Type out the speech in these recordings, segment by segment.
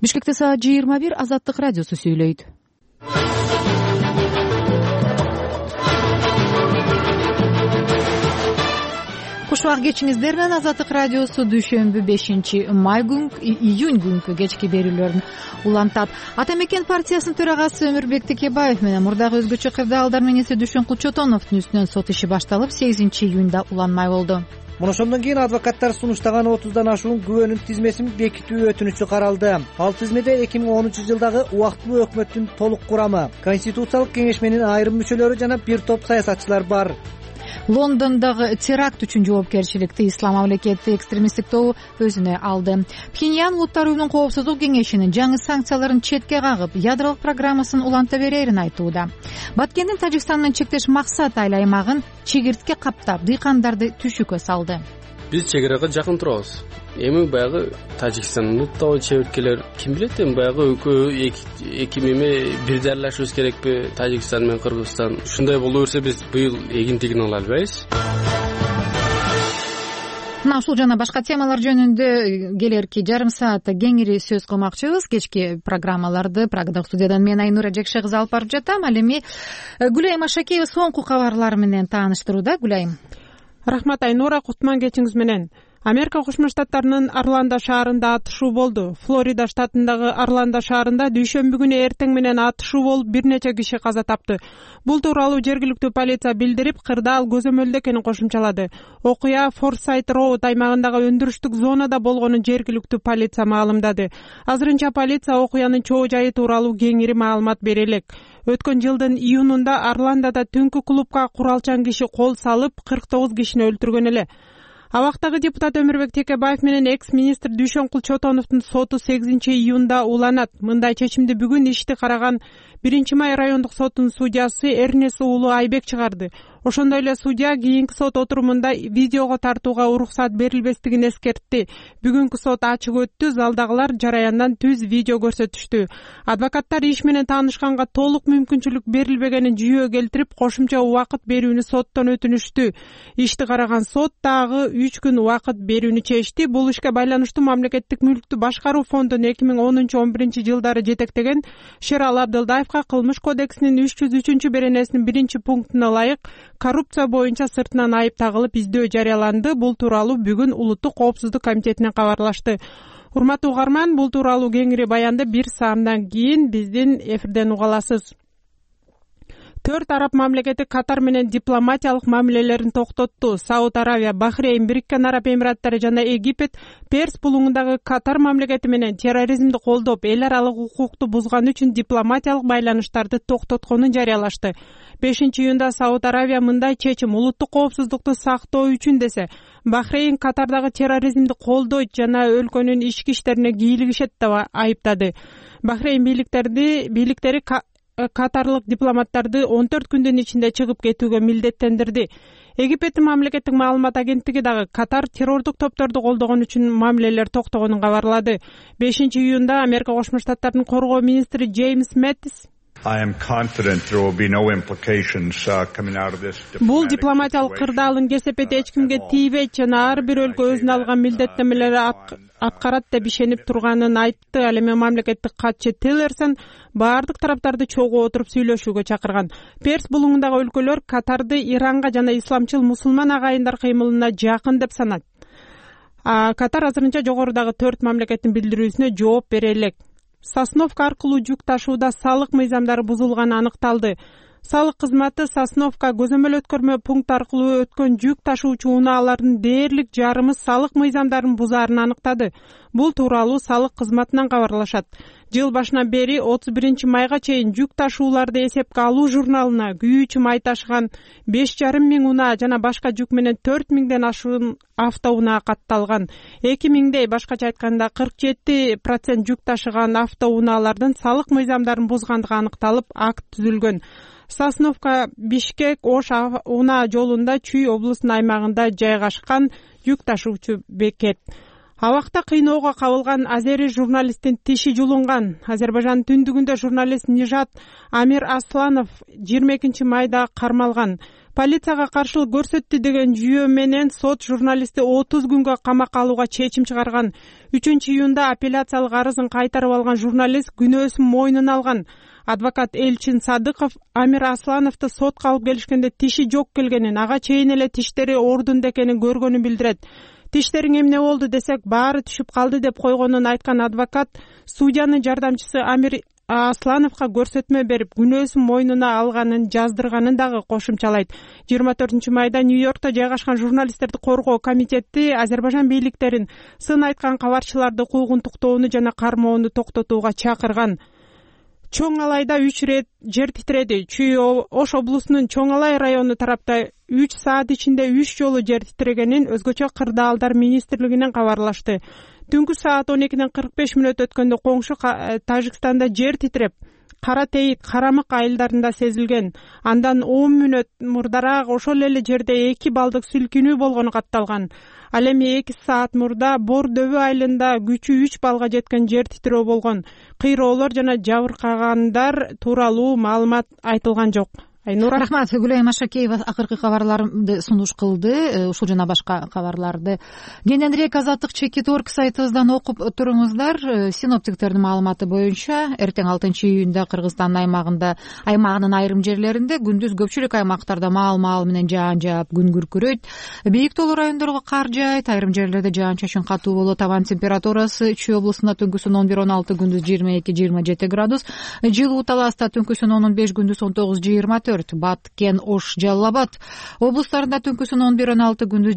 Бишкекте саат 21 Азаттык радиосу сүйлөйт. Кушбак кечиңиздер менен Азаттык радиосу дүйшөмбү 5-май июнь күнкү кечки берүүлөрүн улантат. Ата мекен партиясынын төрагасы Өмүрбек Текебаев менен мурдагы өзгөчө кырдаалдар менен Дүйшөн Кулчотоновдун үстүнөн сот иши башталып 8-июнда уланмай болду. Муну ошондон кийин адвокаттар сунуштаган 30дан ашуун күбөнүн тизмесин бекитүү өтүнүчү каралды. Ал тизмеде 2010-жылдагы убактылуу өкмөттүн толук курамы, Конституциялык кеңешменин айрым мүчөлөрү жана бир топ саясатчылар бар. Лондондогу теракт үчүн жоопкерчиликти Ислам мамлекети экстремисттик тобу өзүнө алды. Пхеньян Улуттар уюмунун коопсуздук кеңешинин жаңы санкцияларын четке кагып, ядролук программасын уланта берерин айтууда. Баткендин Тажикстан менен чектеш максат айыл аймагын чегиртке каптап, дыйкандарды түшүккө салды. Биз чегирага жакын турабыз. Эми баягы Тажикстандын табы чеберткелер ким билет, эми баягы эки меме бир жарлашыбыз керекпи? Тажикстан менен Кыргызстан ушундай боло берсе биз быйыл эгинтигин ала албайбыз. Мына ушул жана башка темалар жөнүндө келерки жарым саатта кеңири сөз кылмакчыбыз. Кечки программаларды Прагадан студиядан мен Айнура Жекше кызы алып барып жатам. Ал эми Гүлайым Ашакеева соңку кабарлар менен тааныштырууда. Гүлайым. Рахмат Айнура, кутман кечиңиз менен. Америка Кошмо Штаттарынын Орландо шаарында атышуу болду. Флорида штатындагы Орландо шаарында дүйшөмбү күнү эртең менен атышуу болуп, бир нече киши каза тапты. Бул тууралуу жергиликтүү полиция билдирип, кырдаал көзөмөлдө экенин кошумчалады. Окуя Форсайт Роуд аймагындагы өндүрүштүк зонада болгонун жергиликтүү полиция маалымдады. Азырынча полиция окуянын чоо жайы тууралуу кеңири маалымат бере элек. Өткөн жылдын июнунда Орландода түнкү клубка куралчан киши кол салып, 49 кишини өлтүргөн эле. Абактагы депутат Өмүрбек Текебаев менен экс-министр Дүйшөн Кулчотоновдун соту 8-июнда уланат. Мындай чечимди бүгүн ишти караган 1-май райондук сотунун судьясы Эрнес уулу Айбек чыгарды. Ошондой эле судья кийинки сот отурумунда видеого тартууга уруксат берилбестигин эскертти. Бүгүнкү сот ачык өттү, залдагылар жараяндан түз видео көрсөтүштү. Адвокаттар иш менен таанышканга толук мүмкүнчүлүк берилбегенин жүйө келтирип, кошумча убакыт берүүнү соттон өтүнүштү. Ишти караган сот дагы 3 күн убакыт берүүнү чечти. Бул ишке байланыштуу мамлекеттик мүлктү башкаруу фондун 2010-11 жылдары жетектеген Шерал Абдылдаевка Кылмыш кодексинин 303-беренесинин 1-пунктуна ылайык коррупция боюнча сыртынан айып тагылып издөө жарыяланды. Бул тууралуу бүгүн Улуттук коопсуздук комитетинен кабарлашты. Урматтуу угарман, бул тууралуу кеңири баянды бир саамдан кийин биздин эфирден уга аласыз. 4 араб мамлекети Катар менен дипломатиялык мамилелерин токтотту. Сауд Аравия, Бахрейн, Бириккен Араб Эмираттары жана Египет Перс булуңундагы Катар мамлекети менен терроризмди колдоп, эл аралык укукту бузганы үчүн дипломатиялык байланыштарды токтотконун жарыялашты. 5-июнда Сауд Аравия мындай чечим улуттук коопсуздукту сактоо үчүн десе, Бахрейн Катардагы терроризмди колдойт жана өлкөнүн ички иштерине кийлигишет деп айыптады. Бахрейн бийликтери катарлык дипломаттарды 14 күндүн ичинде чыгып кетүүгө милдеттендирди. Египеттин мамлекеттик маалымат агенттиги дагы Катар террордук топторду колдогон үчүн мамилелер токтогонун кабарлады. 5-июнда Америка Кошмо Штаттарынын коргоо министри Джеймс Мэттис бул дипломатиялык кырдаалын кесепети эч кимге тийбейт жана ар бир өлкө өзүнө алган милдеттенмелерди аткарат деп ишенип турганын айтты. Ал эми мамлекеттик катчы Тиллерсон баардык тараптарды чогуу отуруп сүйлөшүүгө чакырган. Перс булуңундагы өлкөлөр Катарды Иранга жана исламчыл мусулман агайындар кыймылына жакын деп санат. Катар азырынча жогорудагы 4 мамлекеттин билдирүүсүнө жооп бере элек. Сосновка аркылуу жүк ташууда салык мыйзамдары бузулганы аныкталды. Салык кызматы Сосновка көзөмөл өткөрмө пункт аркылуу өткөн жүк ташуучу унаалардын дээрлик жарымы салык мыйзамдарын бузаарын аныктады. Бул тууралуу салык кызматынан кабарлашат. Жыл башынан бери 31 майга чейин жүк ташууларды эсепке алуу журналына күйүүчү май ташыган 5,5 миң унаа жана башка жүк менен 4,000ден ашуун автоунаа катталган. 2,000дей, башкача айтканда 47% жүк ташыган автоунаалардын салык мыйзамдарын бузгандыгы аныкталып, акт түзүлгөн. Сосновка Бишкек Ош унаа жолунда Чүй облусунун аймагында жайгашкан жүк ташуучу бекет. Абакта кыйноого кабылган азери журналисттин тиши жулунган. Азербайжандын түндүгүндө журналист Нижат Амир Асланов 22 майда кармалган. полицияга каршылык көрсөттү деген жүйө менен сот журналистти 30 күнгө камакка алууга чечим чыгарган. 3-июнда апелляциялык арызын кайтарып алган журналист күнөөсүн мойнуна алган. Адвокат Элчин Садыков Амир Аслановду сотко алып келишкенде тиши жок келгенин, ага чейин эле тиштери ордунда экенин көргөнүн билдирет. Тиштериң эмне болду десек, баары түшүп калды деп койгонун айткан адвокат судьянын жардамчысы Амир Аслановго көрсөтмө берип, күнөөсүн мойнуна алганын жаздырганын дагы кошумчалайт. 24-майда Нью-Йоркто жайгашкан журналисттерди коргоо комитети Азербайжан бийликтерин сын айткан кабарчыларды куугунтуктоону жана кармоону токтотууга чакырган. Чоң Алайда 3 рет жер титиреди. Чүй Ош облусунун Чоң Алай району тарапта 3 саат ичинде 3 жолу жер титирегенин өзгөчө кырдаалдар министрлигинен кабарлашты. Түнкү саат 12:45 өткөндө коңшу Тажикстанда жер титиреп, Кара Тейит, Карамык айылдарында сезилген. Андан 10 мүнөт мурдараак ошол эле жерде 2 балдык сүлкүнүү болгону катталган. Ал эми 2 саат мурда Бор дөбү айылында күчү 3 балга жеткен жер титирөө болгон. Кыйроолор жана жабыркагандар тууралуу маалымат айтылган жок. Айнура. Рахмат. Гүлайым Ашакеева акыркы кабарларды сунуш кылды. Ушул жана башка кабарларды кененирээк Азаттык чекит.org сайтыбыздан окуп туруңуздар. Синоптиктердин маалыматы боюнча эртең 6-июнда Кыргызстандын аймагынын айрым жерлеринде, күндүз көпчүлүк аймактарда маал менен жаан жаап, күн күркүрөйт. Бийик тоолуу райондорго кар жаайт, айрым жерлерде жаан-чачын катуу болот. Абан температурасы Чүй облусунда түнкүсүн 11-16, күндүз 22-27 градус. Жылуу Таласта түнкүсүн 15, күндүз 19-24. Баткен, Ош, Жалал Абад облустарында түнкүсүн 11-16, күндүз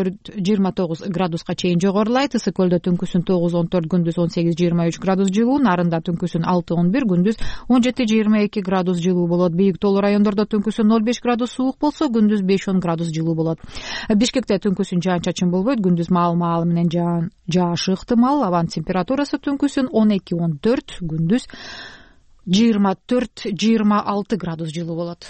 24-29 градуска чейин жогорулайт. Ысык көлдө түнкүсүн 9-14, күндүз 18-23 градус жылуу. Нарында түнкүсүн 6-11, күндүз 17-22 градус жылуу болот. Бийик тоолуу райондордо түнкүсүн 0-5 градус суук болсо, күндүз 5-10 градус жылуу болот. Бишкекте түнкүсүн жаан-чачын болбойт, күндүз маал менен жаашы ыктымал. Абан температурасы түнкүсүн 12-14, күндүз 24-26 градус жылуу болот.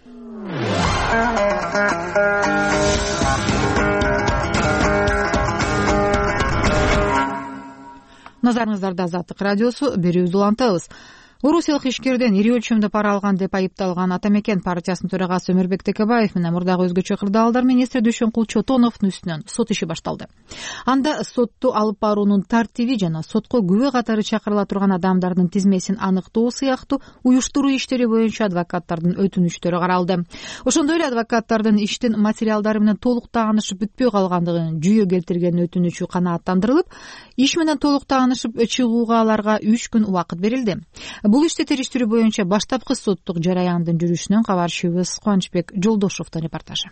Назарыңыздарда Азаттык радиосу, берүүбүздү улантабыз. Орусиялык ишкерден ири өлчөмдө пара алган деп айыпталган Атамекен партиясынын төрагасы Өмүрбек Текебаев менен мурдагы өзгөчө кырдаалдар министри Дүйшөнкул Чотоновдун үстүнөн сот иши башталды. Анда сотту алып баруунун тартиби жана сотко күбө катары чакырыла турган адамдардын тизмесин аныктоо сыяктуу уюштуруу иштери боюнча адвокаттардын өтүнүчтөрү каралды. Ошондой эле адвокаттардын иштин материалдары менен толук таанышып бүтпөй калгандыгын жүйө келтирген өтүнүчү канааттандырылып, иш менен толук таанышып чыгууга аларга 3 күн убакыт берилди. Бул ишти териштирүү боюнча баштапкы соттук жараяндын жүрүшүнөн кабарчыбыз Кубанычбек Жолдошовдун репортажы.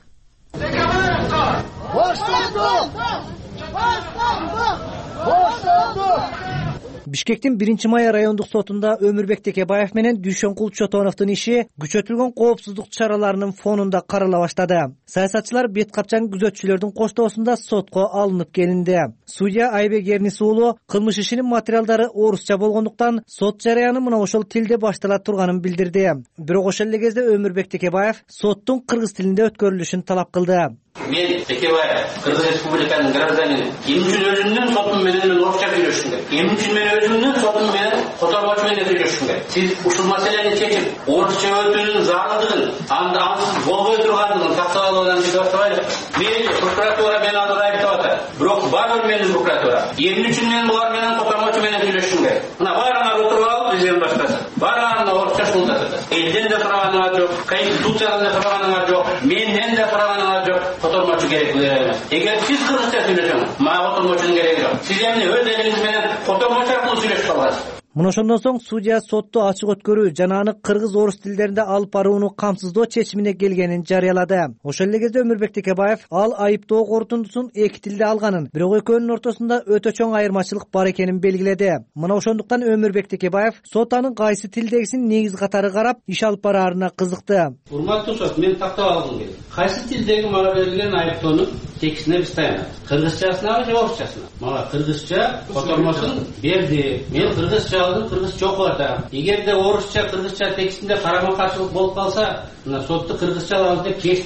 Бишкектин 1-май райондук сотунда Өмүрбек Текебаев менен Дүйшөнкул Чотоновдун иши күчөтүлгөн коопсуздук чараларынын фонунда карала баштады. Саясатчылар бет капчан күзөтчүлөрдүн коштоосунда сотко алынып келинди. Судья Айбек Эрнис уулу кылмыш ишинин материалдары орусча болгондуктан сот жараяны мына ошол тилде баштала турганын билдирди. Бирок ошол эле кезде Өмүрбек Текебаев соттун кыргыз тилинде өткөрүлүшүн талап кылды. Мен Текебаев, Кыргыз Республиканын гражданини. Эмне үчүн өзүмдүн сотум менен орусча сүйлөшүм керек? Эмне үчүн мен өзүмдүн сотум менен котормочу менен сүйлөшүм керек? Сиз ушул маселени чечип, орусча өтүүнүн зарылдыгын, ансыз болбой тургандыгын тактап алуудан биз баштабайлы. Мейли, прокуратура мени аны айыптап атат. Бирок барбыр менин прокуратура. Эмне үчүн мен булар менен котормочу менен сүйлөшүм керек? Мына баарыңар отуруп алып, бизден башкасы. Баарыңар орусча сүйлөшөт. Элден да сураганыңар жок, конституциядан да сураганыңар жок, менден да сураганыңар жок. Котормочу керек эмес. Эгер сиз кыргызча сүйлөсөңүз, мага котормочунун кереги жок. Сиз эмне өз элиңиз менен котормочу аркылуу сүйлөшүп каласыз? Мына ошондон соң судья сотту ачык өткөрүү жана аны кыргыз-орус тилдеринде алып барууну камсыздоо чечимине келгенин жарыялады. Ошол эле кезде Өмүрбек Текебаев ал айыптоо корутундусун 2 тилде алганын, бирок экөөнүн ортосунда өтө чоң айырмачылык бар экенин белгиледи. Мына ошондуктан Өмүрбек Текебаев сот анын кайсы тилдегисин негиз катары карап, иш алып бараарына кызыкты. Урматтуу сот, мен тактап алгым келет. Кайсы тилдеги мага берилген айыптоонун текстине биз таянат? Кыргызчасынабы же орусчасына? Мага кыргызча котормосун берди. Мен кыргызча кыргызча окуп атам. Эгерде орусча, кыргызча текстинде карама каршылык болуп калса, мына сотты кыргызча алабыз деп кестик.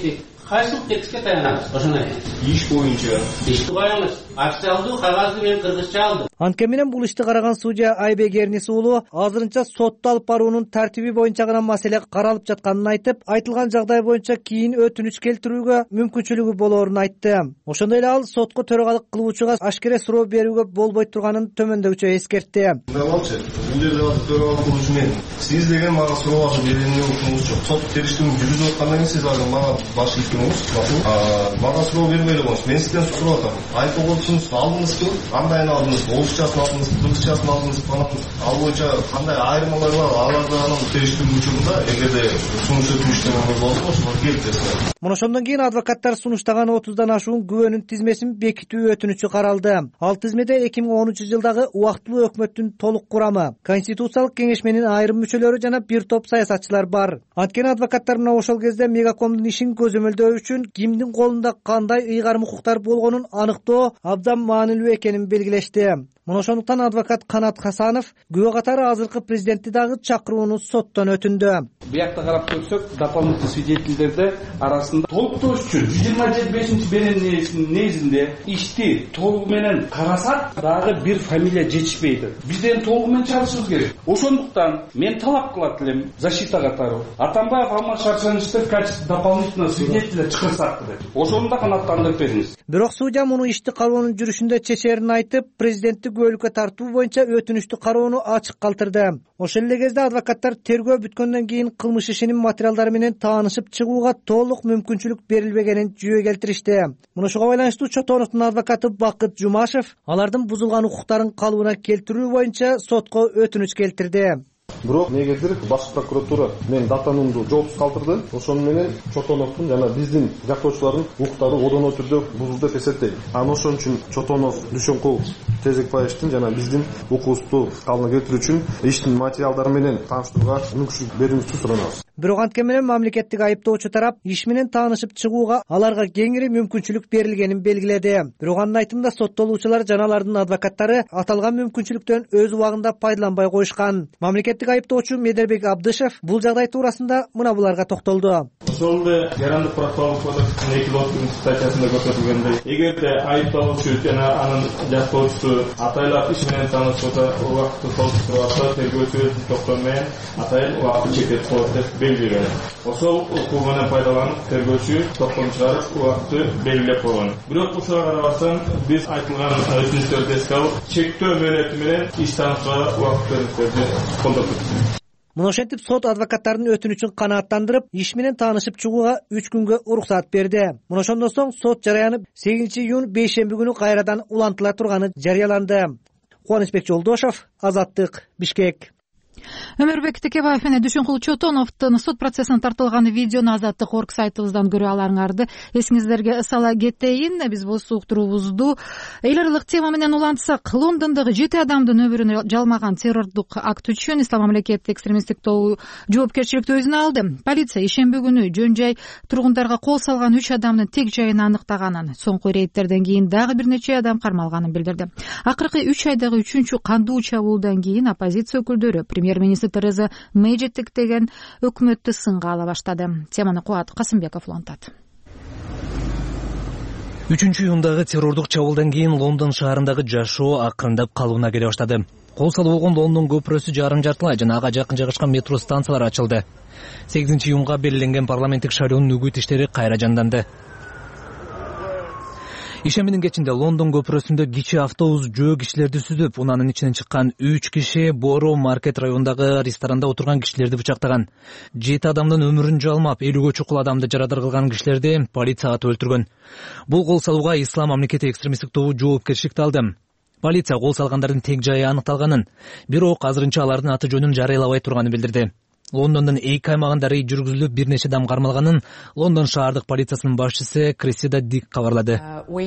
кайсыл текстке таянабыз? Ошону айтыңыз. Иш боюнча. Ишти коюңуз. Официалдуу кагазды мен кыргызча алдым. Анткени менен бул ишти караган судья Айбек Эрнис уулу азырынча сотто алып баруунун тартиби боюнча гана маселе каралып жатканын айтып, айтылган жагдай боюнча кийин өтүнүч келтирүүгө мүмкүнчүлүгү болоорун айтты. Ошондой эле ал сотко төрагалык кылуучуга ашкере суроо берүүгө болбой турганын төмөндөгүчө эскертти. Мындай бул жерде төрагалык кылуучу мен. Сиз деген мага суроо берүүнү укугуңуз жок. Сот териштирүүнү жүргүзүп аткандан кийин сиз мага баш ийгиңиз, мага суроо бербей эле мен сизден сурап атам. Айтып болсоңуз алдыңызбы? Кандайын алдыңыз? Орусчасын алдыңыз, кыргызчасын алдыңыз, ал боюнча кандай айырмалар бар? Аларды анан териштирүү учурунда эгерде сунуш өтүнүчтөр болсо, ошолор келип берсин. Мына ошондон кийин адвокаттар сунуштаган 30дан ашуун күбөнүн тизмесин бекитүү өтүнүчү каралды. Ал тизмеде 2013-жылдагы убактылуу өкмөттүн толук курамы, Конституциялык кеңешменин айрым мүчөлөрү жана бир топ саясатчылар бар. Анткени адвокаттар мына ошол кезде Мегакомдун ишин көзөмөлдөө үчүн кимдин колунда кандай ыйгарым укуктар болгонун аныктоо абдан маанилүү экенин белгилешти. Мына ошондуктан адвокат Канат Хасанов күбө катары азыркы президентти дагы чакырууну соттон өтүндү. Биякта карап көрсөк, дополнительный свидетельдерде арасында толуктоош үчүн 125-беренесинин негизинде ишти толугу менен карасак, дагы бир фамилия жетишпейди. Бизден толугу менен чагышыбыз керек. Ошондуктан мен талап кылат элем защита катары Атамбаев Алмаз Шаршеновичти в качестве дополнительного свидетеля чакырсак деп. Ошону да канааттандырып бериңиз. Бирок судья муну ишти кароонун жүрүшүндө чечерин айтып, президентти күбөлүккө тартуу боюнча өтүнүчтү кароону ачык калтырды. Ошол эле кезде адвокаттар тергөө бүткөндөн кийин кылмыш ишинин материалдары менен таанышып чыгууга толук мүмкүнчүлүк берилбегенин жүйө келтиришти. Муну ушуга байланыштуу Чотоновдун адвокаты Бакыт Жумашев алардын бузулган укуктарын калыбына келтирүү боюнча сотко өтүнүч келтирди. Бирок негедир баш прокуратура мен датанымды жоопсуз калтырды. Ошону менен Чотоновдун жана биздин жактоочулардын укуктары одоно түрдө бузулду деп эсептейм. Анан ошон үчүн Чотонов, Дүйшөнкул Тезекбаевдин жана биздин укугубузду калыбына келтирүү үчүн иштин материалдары менен тааныштырууга мүмкүнчүлүк берүүңүздү суранабыз. Бирок анткени менен мамлекеттик айыптоочу тарап иш менен таанышып чыгууга аларга кеңири мүмкүнчүлүк берилгенин белгиледи. Бирок анын айтымында соттолуучулар жана алардын адвокаттары аталган мүмкүнчүлүктөн өз убагында пайдаланбай коюшкан. Мамлекеттик айыптоочу Медербек Абдышев бул жагдай туурасында мына буларга токтолду. Ошол эле Жарандык процессуалдык кодекстин 230 статьясында көрсөтүлгөндөй, эгерде айыпталуучу жана анын жактоочусу атайлап иш менен таанышууга убакытты солуштуруп атса, тергөөчү өз токтому менен атайын убакытты чектеп коет деп белгилеген. Ошол укугу менен пайдаланып, тергөөчү токтом чыгарып убакытты белгилеп койгон. Бирок ушуга карабастан биз айтылган өтүнүчтөрдү эске алып, чектөө мөөнөтү менен иш таанышууга убакыт берүүнү колдоп Муну ошентип сот адвокаттардын өтүнүчүн канааттандырып, иш менен таанышып чыгууга 3 күнгө уруксат берди. Муну ошондон соң сот жарыянып 8-июнь бейшемби күнү кайрадан улантыла турганы жарыяланды. Кубанычбек Жолдошов, Азаттык, Бишкек. Өмүрбек Текебаев менен Дүйшөнкул Чотоновдун сот процессине тартылган видеону Азаттык орг сайтыбыздан көрө аларыңарды эсиңиздерге сала кетейин. Биз болсо уктуруубузду эл аралык тема менен улантсак, Лондондогу 7 адамдын өмүрүн жалмаган террордук акт үчүн Ислам мамлекети экстремисттик тобу жоопкерчиликти өзүнө алды. Полиция ишемби күнү жөн жай тургундарга кол салган 3 адамдын тек жайын аныктаганын, соңку рейдтерден кийин дагы бир нече адам кармалганын билдирди. Акыркы 3 айдагы 3-чү кандуу чабуулдан кийин оппозиция өкүлдөрү премьер-министр Тереза Мэй жетектеген өкмөттү сынга ала баштады. Теманы Кубат Касымбеков улантат. 3-июндагы террордук чабуулдан кийин Лондон шаарындагы жашоо акырындап калыбына келе баштады. Кол салып болгон Лондон көпүрөсү жарым-жартылай жана ага жакын жайгашкан метро станциялары ачылды. 8-июнга белгиленген парламенттик шайлоонун үгүт иштери кайра жанданды. Ишембинин кечинде Лондон көпүрөсүндө кичи автобус жөө кишилерди сүзүп, унанын ичинен чыккан 3 киши Боро маркет районундагы ресторанда отурган кишилерди бычактаган. 7 адамдын өмүрүн жалмап, 50ге чукул адамды жарадар кылган кишилерди полиция атып өлтүргөн. Бул кол салууга Ислам мамлекети экстремисттик тобу жоопкерчиликти алды. Полиция кол салгандардын тек жайы аныкталганын, бирок азырынча алардын аты жөнүн жарыялабай турганын билдирди. Лондондун 2 аймагында рейд жүргүзүлүп, бир нече адам кармалганын Лондон шаардык полициясынын башчысы Крессида Дик кабарлады.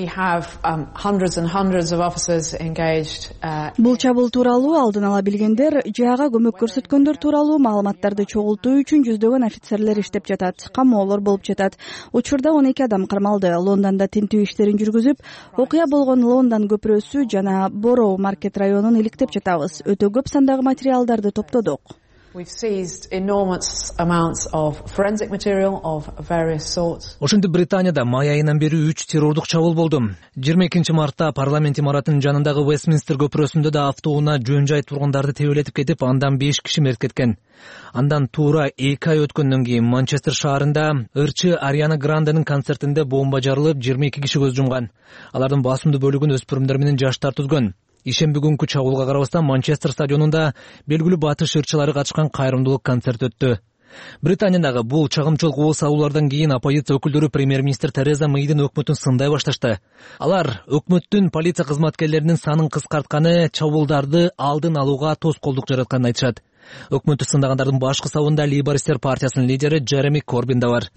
Бул чабуул тууралуу алдын ала билгендер, жаага көмөк көрсөткөндөр тууралуу маалыматтарды чогултуу үчүн жүздөгөн офицерлер иштеп жатат, камоолор болуп жатат. Учурда 12 адам кармалды. Лондондо тинтүү иштерин жүргүзүп, окуя болгон Лондон көпүрөсү жана Боро маркет районун иликтеп жатабыз. Өтө көп сандагы материалдарды топтодук. Ошентип Британияда май айынан бери 3 террордук чабуул болду. 22 мартта парламент имаратынын жанындагы Вестминстер көпүрөсүндө да автоунаа жөн жай тургундарды тебелетип кетип, андан 5 киши мерт кеткен. Андан туура 2 ай өткөндөн кийин Манчестер шаарында ырчы Ариана Гранденин концертинде бомба жарылып, 22 киши көз жумган. Алардын басымдуу бөлүгүн өспүрүмдөр менен жаштар түзгөн. Ишемби күнкү чабуулга карабастан Манчестер стадионунда белгилүү батыш ырчылары катышкан кайрымдуулук концерт өттү. Британиядагы бул чагымчылык ооз алуулардан кийин оппозиция өкүлдөрү премьер-министр Тереза Мэйдин өкмөтүн сындай башташты. Алар өкмөттүн полиция кызматкерлеринин санын кыскартканы чабуулдарды алдын алууга тоскоолдук жаратканын айтышат. Өкмөттү сындагандардын башкы сабында Лейбористер партиясынын лидери Джереми Корбин да бар.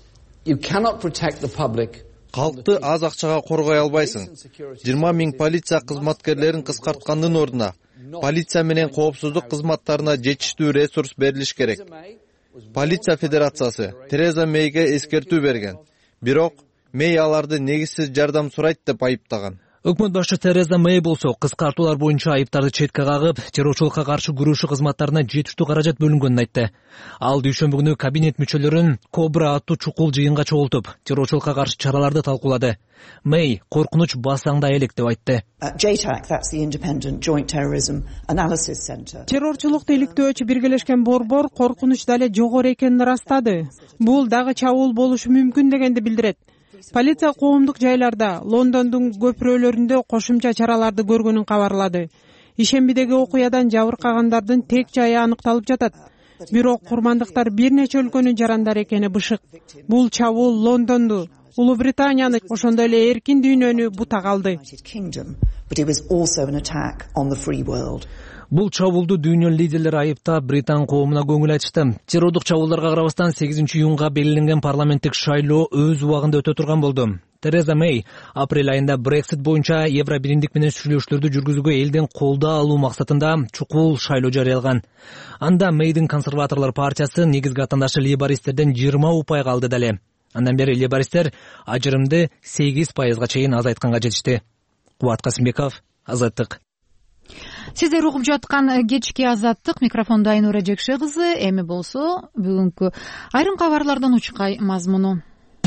Калкты аз акчага коргой албайсың. 20 миң полиция кызматкерлерин кыскарткандын ордуна полиция менен коопсуздук кызматтарына жетиштүү ресурс берилиш керек. Полиция федерациясы Тереза Мэйге эскертүү берген. Бирок Мэй аларды негизсиз жардам сурайт деп айыптаган. Өкмөт башчы Тереза Мэй болсо кыскартуулар боюнча айыптарды четке кагып, террорчулукка каршы күрөшүү кызматтарына жетиштүү каражат бөлүнгөнүн айтты. Ал дүйшөмбү күнү кабинет мүчөлөрүн Кобра аттуу чукул жыйынга чогултуп, террорчулукка каршы чараларды талкуулады. Мэй коркунуч басаңда элек деп айтты. Террорчулукту иликтөөчү биргелешкен борбор коркунуч дале жогору экенин ырастады. Бул дагы чабуул болушу мүмкүн дегенди билдирет. Полиция коомдук жайларда, Лондондун көпүрөлөрүндө кошумча чараларды көргөнүн кабарлады. Ишембидеги окуядан жабыркагандардын тек жайы аныкталып жатат. Бирок курмандыктар бир нече өлкөнүн жарандар экени бышык. Бул чабуул Лондонду, Улуу Британияны, ошондой эле эркин дүйнөнү бутак алды. Бул чабуулду дүйнөнүн лидерлери айыптап, Британ коомуна көңүл айтышты. Террордук чабуулдарга карабастан 8-июнга белгиленген парламенттик шайлоо өз убагында өтө турган болду. Тереза Мэй апрель айында Брексит боюнча Евро биримдик менен сүйлөшүүлөрдү жүргүзүүгө элден колдоо алуу максатында чукул шайлоо жарыялаган. Анда Мэйдин консерваторлор партиясы негизги атандашы лейбористтерден 20 упайга алды дале. Андан бери лейбористтер ажырымды 8% чейин азайтканга жетишти. Кубат Касымбеков, Азаттык. Сиздер угуп жаткан кечки Азаттык, микрофондо Айнура Жекше кызы. Эми болсо бүгүнкү айрым кабарлардан учкай мазмуну.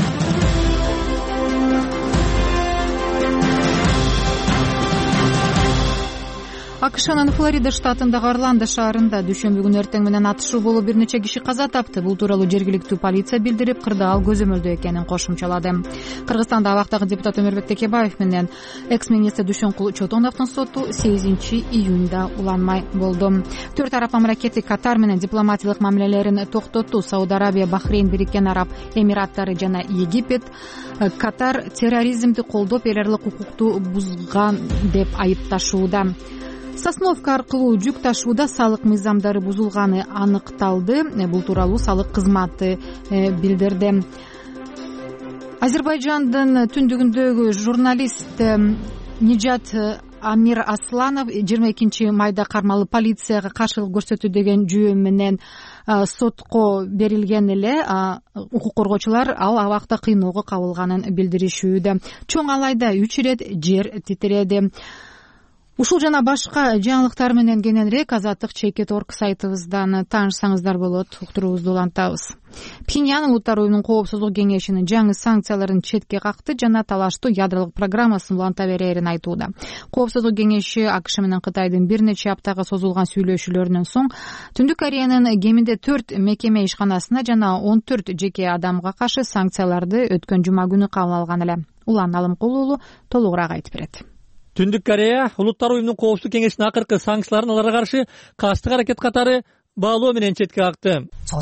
АКШнын Флорида штатындагы Орландо шаарында дүйшөмбү күнү эртең менен атышуу болуп бир нече киши каза тапты. Бул тууралуу жергиликтүү полиция билдирип, кырдаал көзөмөлдө экенин кошумчалады. Кыргызстанда абактагы депутат Өмүрбек Текебаев менен экс-министр Дүйшөнкул Чотоновдун соту 8-июнда уланмай болду. Төрт араб мамлекети Катар менен дипломатиялык мамилелерин токтотту. Сауд Арабия, Бахрейн, Бириккен Араб Эмираттары жана Египет Катар терроризмди колдоп, эл аралык укукту бузган деп айыпташууда. Сосновка аркылуу жүк ташууда салык мыйзамдары бузулганы аныкталды. Бул тууралуу салык кызматы билдирди. Азербайжандын түндүгүндөгү журналист Нижат Амир Асланов 22 майда кармалып полицияга каршылык көрсөтүү деген жүйө менен сотко берилген эле. Укук коргоочулар ал абакта кыйноого кабылганын билдиришүүдө. Чоң алайда 3 ирет жер титиреди. Ушул жана башка жаңылыктар менен кененирээк Азаттык Чекит.org сайтыбыздан таанышсаңыздар болот. Уктуруубузду улантабыз. Пхеньян Улуттар уюмунун коопсуздук кеңешинин жаңы санкцияларын четке какты жана талаштуу ядролук программасын уланта берерин айтууда. Коопсуздук кеңеши АКШ менен Кытайдын бир нече аптага созулган сүйлөшүүлөрүнөн соң Түндүк Кореянын кеминде 4 мекеме ишканасына жана 14 жеке адамга каршы санкцияларды өткөн жума күнү кабыл алган эле. Улан Алымкул уулу толугураак айтып берет. Түндүк Корея Улуттар уюмунун коопсуздук кеңешинин акыркы санкцияларын аларга каршы кастык аракет катары баалоо менен четке какты.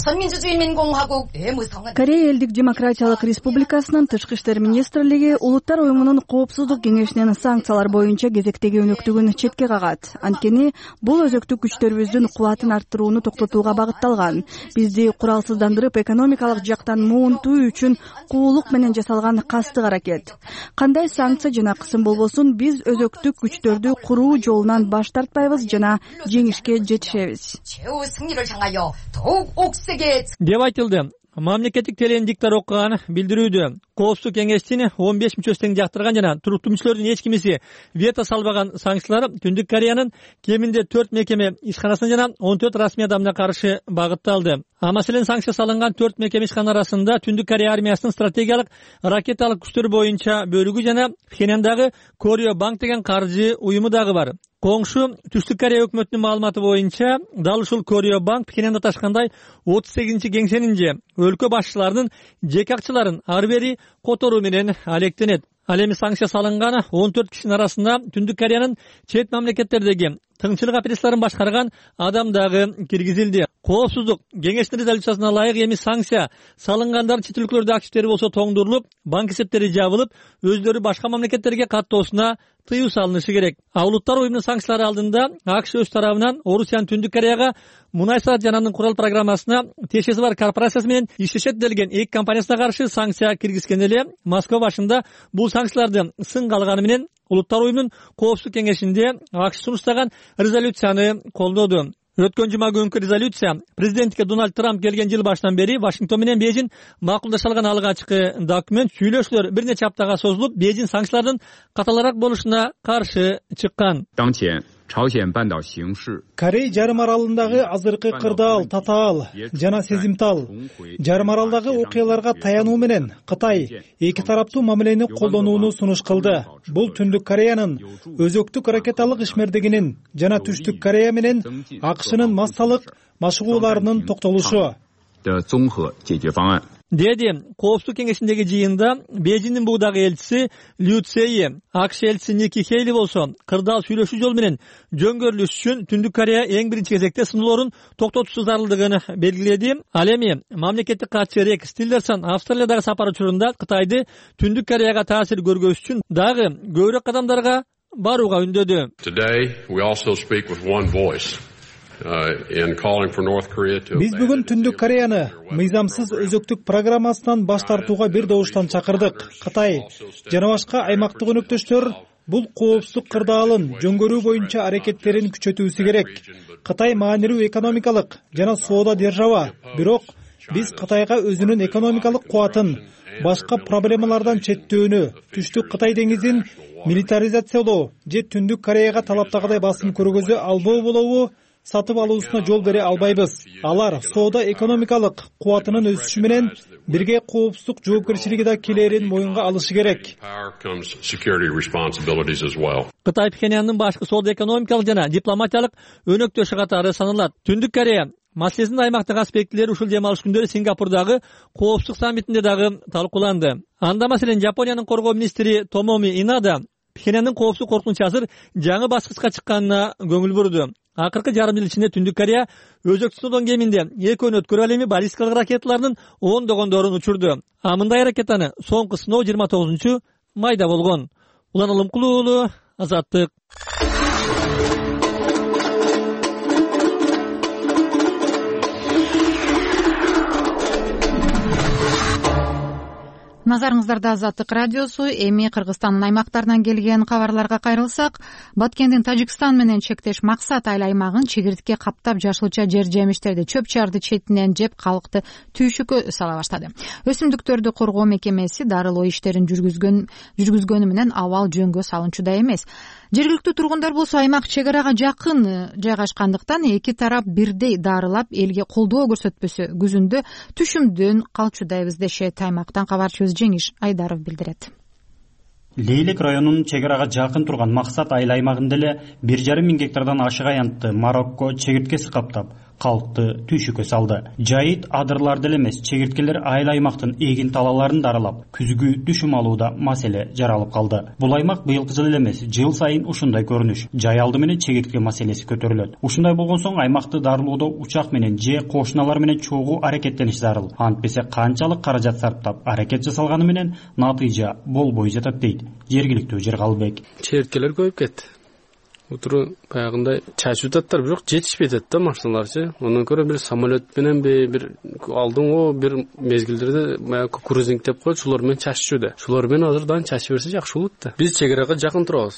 Корея элдик демократиялык республикасынын тышкы иштер министрлиги Улуттар уюмунун коопсуздук кеңешинин санкциялар боюнча кезектеги өнөктүгүн четке кагат. Анткени бул өзөктүк күчтөрүбүздүн кубатын арттырууну токтотууга багытталган. Бизди куралсыздандырып, экономикалык жактан муунтуу үчүн куулук менен жасалган кастык аракет. Кандай санкция жана кысым болбосун, биз өзөктүк күчтөрдү куруу жолунан баш тартпайбыз жана жеңишке жетишебиз деп айтылды. мамлекеттик теледин диктор окуган билдирүүдө. Коопсуздук кеңештин 15 мүчөсү тең жактырган жана туруктуу мүчөлөрдүн эч кимиси вето салбаган санкциялар Түндүк Кореянын кеминде 4 мекеме ишканасына жана 14 расмий адамына каршы багытталды. Маселен санкция салынган 4 мекеме ишкана арасында Түндүк Корея армиясынын стратегиялык ракеталык күчтөр боюнча бөлүгү жана Пхеньяндагы Koryo Bank деген каржы уюму дагы бар. Коңшу Түштүк Корея өкмөтүнүн маалыматы боюнча дал ушул Koryo Bank Пхеньянда ташкандай 38 кеңсенин же өлкө башчыларынын жеке акчаларын ар бери которуу менен алектенет. Ал эми санкция салынган 14 кишинин арасында Түндүк Кореянын чет мамлекеттердеги тыңчылык операцияларын башкарган адам дагы киргизилди. Коопсуздук кеңештин резолюциясына ылайык эми санкция салынгандардын чет өлкөлөрдө активдери болсо тоңдурулуп, банк эсептери жабылып, өздөрү башка мамлекеттерге каттоосуна тыюу салынышы керек. Улуттар уюмунун санкциялары алдында АКШ өз тарабынан Орусиянын Түндүк Кореяга мунай саат жананын курал программасына тиешеси бар корпорациясы менен иштешет делген эки компаниясына каршы санкция киргизген эле Москва башында бул санкцияларды сынга алганы менен Улуттар уюмунун Коопсуздук кеңешинде АКШ сунуштаган резолюцияны колдоду. Өткөн жума күнкү резолюция президентке Дональд Трамп келген жыл башынан бери Вашингтон менен Бейжин макулдаша алган алгачкы документ. Сүйлөшүүлөр бир нече аптага созулуп, Бейжин санкциялардын каталараак болушуна каршы чыккан. Корей жарым аралындагы азыркы кырдаал, татаал жана сезимтал жарым аралдагы окуяларга таянуу менен Кытай эки тараптуу мамилени колдонууну сунуш кылды. Бул Түндүк Кореянын өзөктүк ракеталык ишмердигинин жана Түштүк Корея менен АКШнын массалык машыгууларынын токтолушу. Деди Коопсуздук кеңешиндеги жыйында Бейжиндин буудагы элчиси Лю Цейи, АКШ элчиси Ники Хейли болсо кырдаал сүйлөшүү жолу менен жөнгөрүлүш үчүн Түндүк Корея эң биринчи кезекте сыноолорун токтотуусу зарылдыгын белгиледи. Ал эми мамлекеттик катчы Рекс Тиллерсон Австралиядагы сапар учурунда Кытайды Түндүк Кореяга таасир көргөзүш үчүн дагы көбүрөөк кадамдарга барууга үндөдү. Биз бүгүн Түндүк Кореяны мыйзамсыз өзөктүк программасынан баш тартууга бир добуштан чакырдык. Кытай жана башка аймактык өнөктөштөр бул коопсуздук кырдаалын жөнгөрүү боюнча аракеттерин күчөтүүсү керек. Кытай маанилүү экономикалык жана соода держава, бирок биз Кытайга өзүнүн экономикалык кубатын башка проблемалардан четтөөнү, Түштүк Кытай деңизин милитаризациялоо же Түндүк Кореяга талаптагыдай басым көргөзө албоо болобу сатып алуусуна жол бере албайбыз. Алар соода экономикалык кубатынын өсүшү менен бирге коопсуздук жоопкерчилиги да келерин моюнга алышы керек. Кытай Пхеньяндын башкы соода экономикалык жана дипломатиялык өнөктөшү катары саналат. Түндүк Корея маселесинин аймактык аспектилери ушул дем алыш күндөрү Сингапурдагы коопсуздук саммитинде дагы талкууланды. Анда маселен Япониянын коргоо министри Томоми Инада Пхеньяндын коопсуздук коркунучу азыр жаңы баскычка чыкканына көңүл бурду. Акыркы жарым жыл ичинде Түндүк Корея өзөктүн кеминде экөөнү өткөрүп ал эми баллистикалык ракеталардын ондогондорун учурду. Мындай ракетаны соңку сыноо 29 майда болгон. Улан Алымкулуу уулу, Азаттык. Назарыңыздарда Азаттык радиосу. Эми Кыргызстандын аймактарынан келген кабарларга кайрылсак, Баткендин Тажикстан менен чектеш Максат айыл аймагын чегиртке каптап жашылча жер жемиштерди, чөп чарды четинен жеп калкты түйшүккө сала баштады. Өсүмдүктөрдү коргоо мекемеси дарылоо иштерин жүргүзгөнү менен абал жөнгө салынчуда эмес. Жергиликтүү тургундар болсо аймак чек арага жакын жайгашкандыктан эки тарап бирдей дарылап элге колдоо көрсөтпөсө күзүндө түшүмдөн калчудайбыз дешет. Аймактан кабарчыбыз Жеңиш Айдаров билдирет. Лейлек районунун чек арага жакын турган Максат айыл аймагында эле 1,5 миң гектардан ашык аянтты Марокко чегирткеси каптап, калкты түйшүккө салды. Жайыт адырларды эле эмес, чегирткелер айыл аймактын эгин талааларын дарылап, күзгү түшүм алууда маселе жаралып калды. Бул аймак быйылкы жыл эле эмес, жыл сайын ушундай көрүнүш, жай алды менен чегиртке маселеси көтөрүлөт. Ушундай болгон соң аймакты дарылоодо учак менен же кошуналар менен чогуу аракеттениш зарыл. Антпесе канчалык каражат сарптап аракет жасалганы менен натыйжа болбой жатат дейт жергиликтүү Жергалбек. Чегирткелер көбөйүп кетти. Утуру баягындай чачып жататтар, бирок жетишпей жатат да машиналарчы. Ондан көрө бир самолет менен бир алдыңғы бир мезгилдерде баягы кукурузник деп коет, шулар менен чачышууда. Шулар менен азырдан чачып берсе жакшы болот да. Биз чек арага жакын турабыз.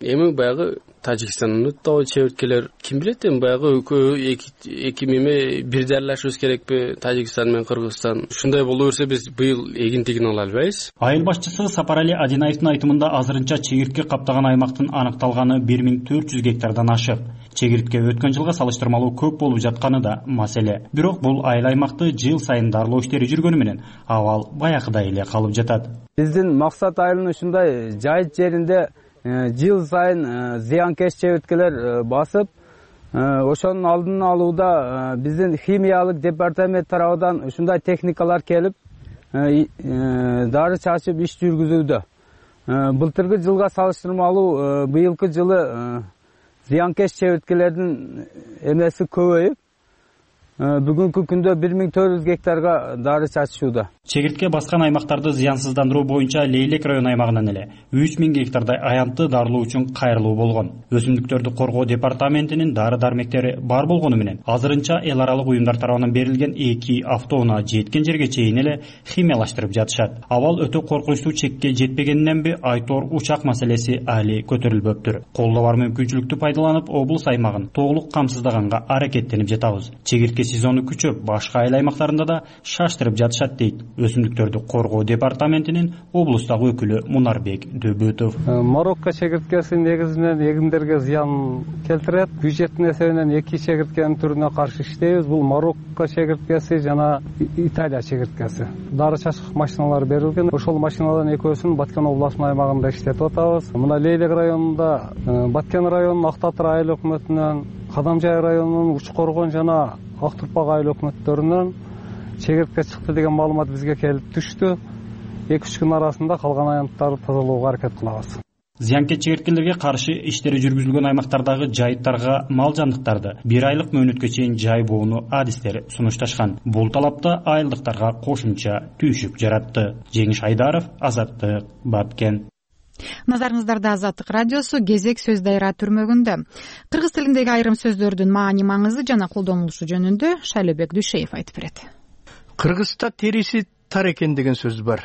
эми баягы Тажикстандын да чеберткелер ким билет, эми баягы эки меме бир дарлашыбыз керекпи? Тажикстан менен Кыргызстан ушундай боло берсе биз быйыл эгинтигин ала албайбыз. Айыл башчысы Сапарали Адинаевдин айтымында азырынча чегиртке каптаган аймактын аныкталганы 1400 гектардан ашык. Чегиртке өткөн жылга салыштырмалуу көп болуп жатканы да маселе. Бирок бул айыл аймакты жыл сайын дарлоо иштери жүргөнү менен абал баягыдай эле калып жатат. Биздин максат айылын ушундай жайыт жеринде жыл сайын зыянкеш чеберткелер басып, ошонун алдын алууда биздин химиялык департамент тарабынан ушундай техникалар келип, дары чачып иш жүргүзүүдө. Былтыркы жылга салыштырмалуу быйылкы жылы зыянкеш чеберткелердин эмеси көбөйүп, бүгүнкү күндө 1400 гектарга дары чачышууда. Чегиртке баскан аймактарды зыянсыздандыруу боюнча Лейлек район аймагынан эле 3000 гектардай аянтты дарылоо үчүн кайрылуу болгон. Өсүмдүктөрдү коргоо департаментинин дары дармектери бар болгону менен азырынча эл аралык уюмдар тарабынан берилген 2 автоунаа жеткен жерге чейин эле химиялаштырып жатышат. Абал өтө коркунучтуу чекке жетпегениненби айтор учак маселеси али көтөрүлбөптүр. Колдо бар мүмкүнчүлүктү пайдаланып, облус аймагын толук камсыздаганга аракеттенип жатабыз. Чегиртке сезону күчөп, башка айыл аймактарында да шаштырып жатышат дейт Өсүмдүктөрдү коргоо департаментинин облустагы өкүлү Мунарбек Дөбөтов. Марокко чегирткеси негизинен эгиндерге зыян келтирет. Бюджеттин эсебинен 2 чегирткенин түрүнө каршы иштейбиз. Бул Марокко чегирткеси жана Италия чегирткеси. Дары чачкык машиналар берилген. Ошол машиналардын экөөсүн Баткен областынын аймагында иштетип атабыз. Мына Лейлек районунда Баткен районунун Актатыр айыл өкмөтүнөн, Кадамжай районунун Учкоргон жана Актурпак айыл өкмөттөрүнөн чегиртке чыкты деген маалымат бизге келип түштү. 2-3 күн арасында калган аянттарды тазалоого аракет кылабыз. Зыянкеч чегирткелерге каршы иштери жүргүзүлгөн аймактардагы жайыттарга мал жандыктарды 1 айлык мөөнөткө чейин жайбоону адистер сунушташкан. Бул талапта айылдыктарга кошумча түйшүк жаратты. Жеңиш Айдаров, Азаттык, Баткен. Назарыңыздарда Азаттык радиосу кезек сөз дайра түрмөгүндө. Кыргыз тилиндеги айрым сөздөрдүн маани маңызы жана колдонулушу жөнүндө Шайлебек Дүйшеев айтып берет. Кыргызда териси тар экен деген сөз бар.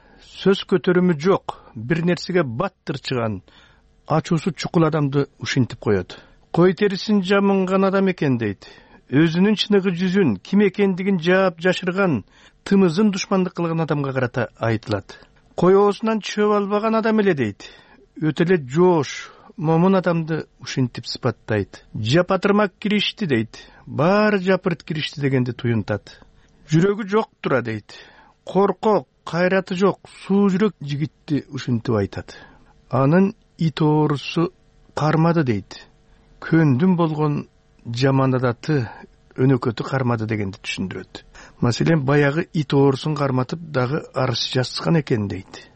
Сөз көтөрүмү жок, бир нерсеге баттырчыган, ачуусу чукул адамды ушинтип коет. Кой терисин жамынган адам экен дейт. Өзүнүн чыныгы жүзүн, ким экендигин жаап жашырган, тымызын душмандык кылган адамга карата айтылат. Кой оозунан чөп албаган адам эле дейт. Өтө эле жоош, момун адамды ушинтип сыпаттайт. Жапатырмак киришти дейт. Баары жапырт киришти дегенди туюнтат. Жүрөгү жок тура дейт. Коркок, кайраты жок, суу жүрөк жигитти ушинтип айтат. Анын ит оорусу кармады дейт. Көндүм болгон жаман адаты өнөкөтү кармады дегенди түшүндүрөт. Маселен, баягы ит оорусун карматып дагы арыз жазган экен дейт.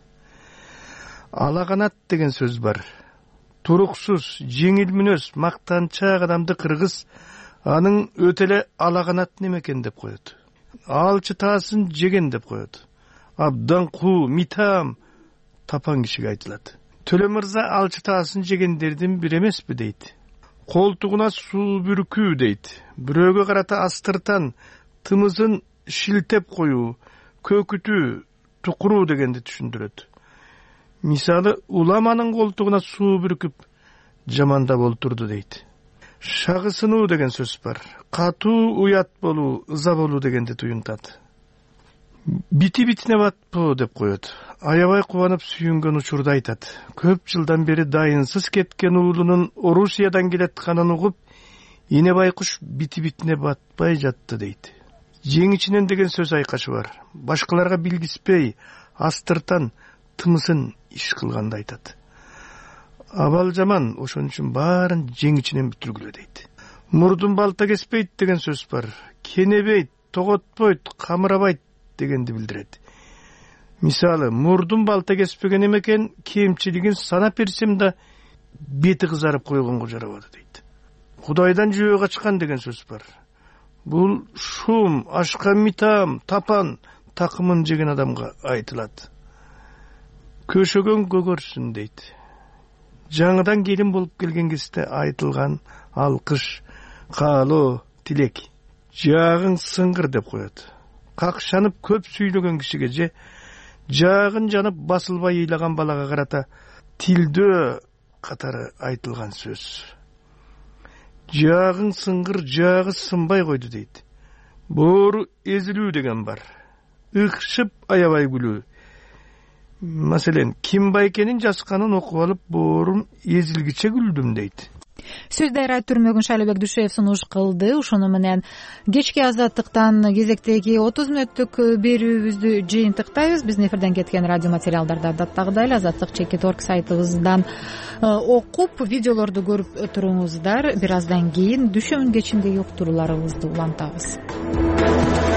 Алаганат деген сөз бар. Туруксуз, жеңил мүнөз, мактанчаак адамды кыргыз анын өтө эле алаганат немекен деп коет. Алчы таасын жеген деп коет. Абдан куу, митам тапан кишиге айтылат. Төлө мырза алчы таасын жегендердин бири эмеспи дейт. Колтугуна суу бүркүү дейт. Бирөөгө карата астыртан, тымызын шилтеп коюу, көкүтүү, тукуруу дегенди түшүндүрөт. Мисалы, уламанын колтугуна суу бүркүп жамандап олтурду дейт. Шагысынуу деген сөз бар. Катуу уят болуу, ыза болуу дегенди туюнтат. Бити битине батпоо деп коет. Аябай кубанып сүйүнгөн учурда айтат. Көп жылдан бери дайынсыз кеткен уулунун Орусиядан келатканын угуп, эне байкуш бити битине батпай жатты дейт. Жеңичинен деген сөз айкашы бар. Башкаларга билгиспей, астыртан тымысын иш кылганды айтат. Абал жаман, ошон үчүн баарын жеңичинен бүтүргүлө дейт. Мурдун балта кеспейт деген сөз бар. Кенебейт, тоготпойт, камырабайт дегенди билдирет. Мисалы, мурдун балта кеспеген эмекен, кемчилигин санап берсем да бети кызарып койгонго жарабады дейт. Кудайдан жөө качкан деген сөз бар. Бул шум, ашка митам, тапан, такымын жеген адамга айтылат. Көшөгөн көгөрсүн дейт. Жаңыдан келин болуп келген кезде айтылган алкыш, каалоо, тилек. Жаагың сыңгыр деп коет. Какшанып көп сүйлөгөн кишиге же жаагын жанып басылбай ыйлаган балага карата тилдөө катары айтылган сөз. Жаагың сыңгыр, жаагы сынбай койду дейт. Боору эзилүү деген бар. Ыкшып аябай күлүү. Маселен, Ким Байкенин жазганын окуп алып, боорум эзилгиче күлдүм дейт. Сөздү айрат түрмөгүн Шалыбек Дүйшөев сунуш кылды. Ушуну менен кечки азаттыктан кезектеги 30 мүнөттүк берүүбүздү жыйынтыктайбыз. Биздин эфирден кеткен радио материалдарды адаттагыдай эле azatlyk.org сайтыбыздан окуп, видеолорду көрүп туруңуздар. Бир аздан кийин düşөмүн кечиндеги уктурууларыбызды улантабыз.